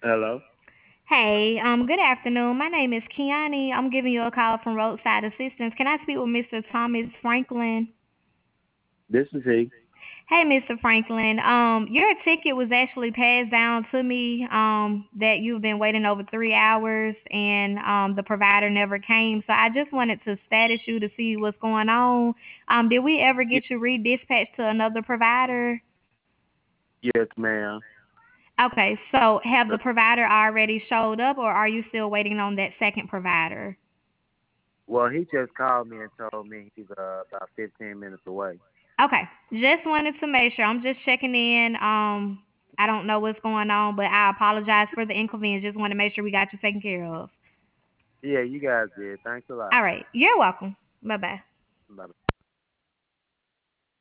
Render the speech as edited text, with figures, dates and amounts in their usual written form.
Hello. Hey, good afternoon. My name is Kiani. I'm giving you a call from Roadside Assistance. Can I speak with Mr. Thomas Franklin? This is he. Hey, Mr. Franklin. Your ticket was actually passed down to me. That you've been waiting over 3 hours and the provider never came. So I just wanted to status you to see what's going on. Did we ever Y- get you redispatched to another provider? yes, ma'am. Okay, so have the Uh, provider already showed up, or are you still waiting on that second provider? Well, he just called me and told me he's about 15 minutes away. Okay, just wanted to make sure. I'm just checking in. I don't know what's going on, but I apologize for the inconvenience. Just want to make sure we got you taken care of. Yeah, you guys did. Thanks a lot. All right, you're welcome. Bye bye. Bye.